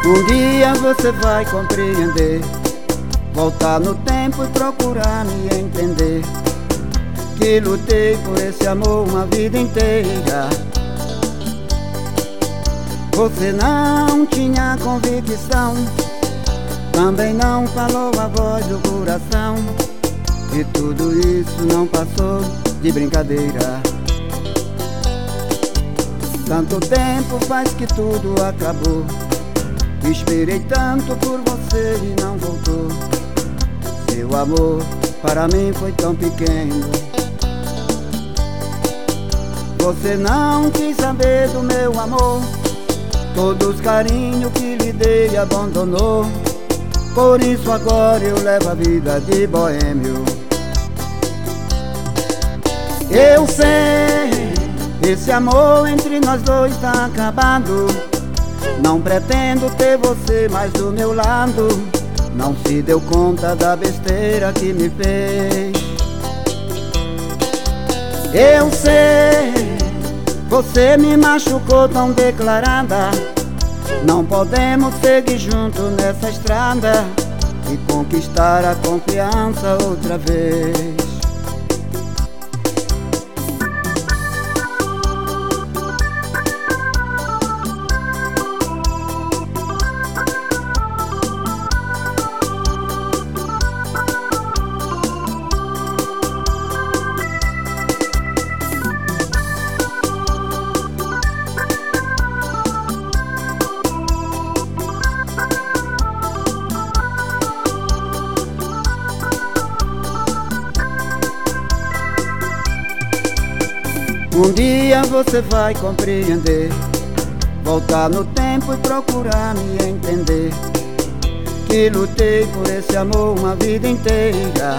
Um dia você vai compreender, voltar no tempo e procurar me entender, que lutei por esse amor uma vida inteira. Você não tinha convicção, também não falou a voz do coração, e tudo isso não passou de brincadeira. Tanto tempo faz que tudo acabou, esperei tanto por você e não voltou. Seu amor para mim foi tão pequeno. Você não quis saber do meu amor, todos os carinhos que lhe dei abandonou. Por isso agora eu levo a vida de boêmio. Eu sei, esse amor entre nós dois tá acabado. Não pretendo ter você mais do meu lado. Não se deu conta da besteira que me fez. Eu sei, você me machucou tão declarada. Não podemos seguir juntos nessa estrada e conquistar a confiança outra vez. Um dia você vai compreender, voltar no tempo e procurar me entender, que lutei por esse amor uma vida inteira.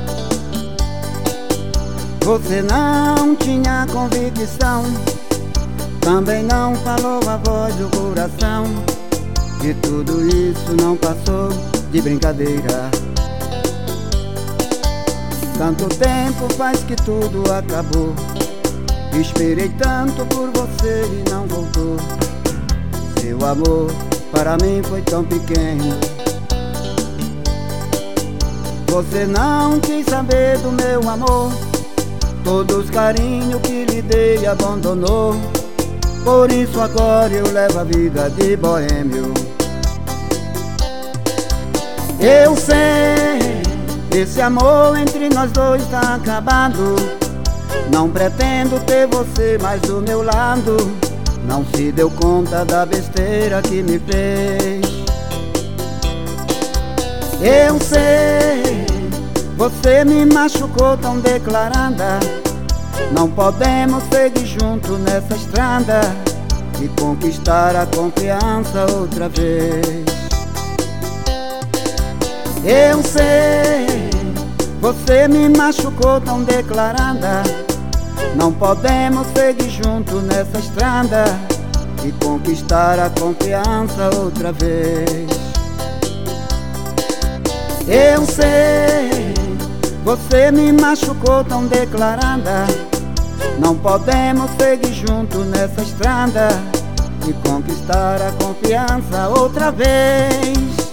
Você não tinha convicção, também não falou a voz do coração, e tudo isso não passou de brincadeira. Tanto tempo faz que tudo acabou, esperei tanto por você e não voltou. Seu amor para mim foi tão pequeno. Você não quis saber do meu amor, todos os carinhos que lhe dei abandonou. Por isso agora eu levo a vida de boêmio. Eu sei, esse amor entre nós dois tá acabado. Não pretendo ter você mais do meu lado. Não se deu conta da besteira que me fez. Eu sei, você me machucou tão declarada. Não podemos seguir juntos nessa estrada e conquistar a confiança outra vez. Eu sei, você me machucou tão declarada. Não podemos seguir juntos nessa estrada e conquistar a confiança outra vez. Eu sei, você me machucou tão declarada. Não podemos seguir juntos nessa estrada e conquistar a confiança outra vez.